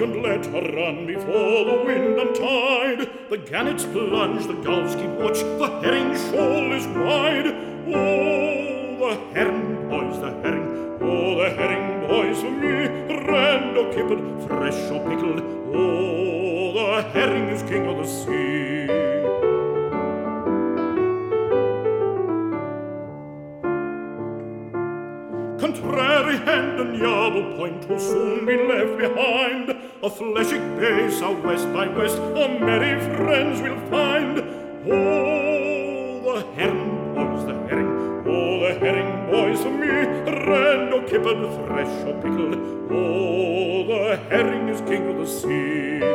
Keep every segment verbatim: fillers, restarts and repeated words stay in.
and let her run before the wind and tide. The gannets plunge, the gulls keep watch, the herring shoal is wide. Oh, the herring boys, the herring, oh, the herring boys for me, rand or kippered, fresh or pickled. Oh, the herring is king of the sea. Contrary hand and Yarble Point will soon be left behind. A fleshy bay, south west by west, a merry friends we'll find. Oh, the herring boys, the herring, oh, the herring boys for me, rand or kippered, fresh or pickled. Oh, the herring is king of the sea.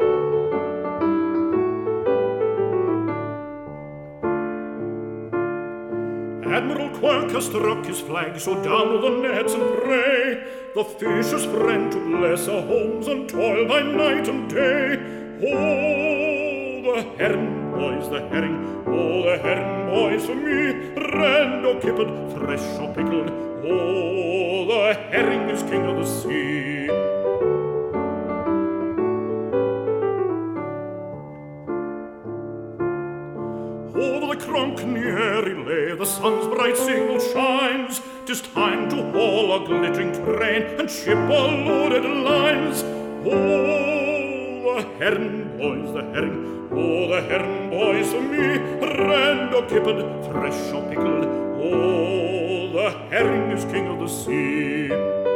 Admiral Quirk has struck his flag, so down with the nets and prey. The fisher's friend to bless our homes and toil by night and day. Oh, the herring boys, the herring, oh, the herring boys for me, rand or kippered, fresh or pickled. Oh, the herring is king of the sea. Over the Cronkneary lay the sun's bright signal shines. 'Tis time to haul a glittering train and ship our loaded lines. Oh, the herring boys, the herring, oh, the herring boys for me, rand or kippered, fresh or pickled. Oh, the herring is king of the sea.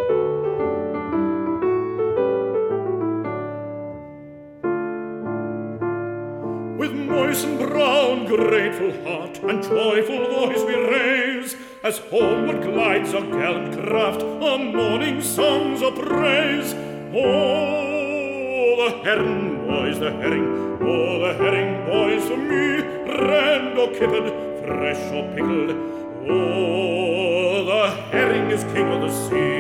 With moistened brow and grateful heart and joyful voice we raise, as homeward glides our gallant craft, our morning songs of praise. Oh, the herring boys, the herring, oh, the herring boys for me, rand or kippered, fresh or pickled. Oh, the herring is king of the sea.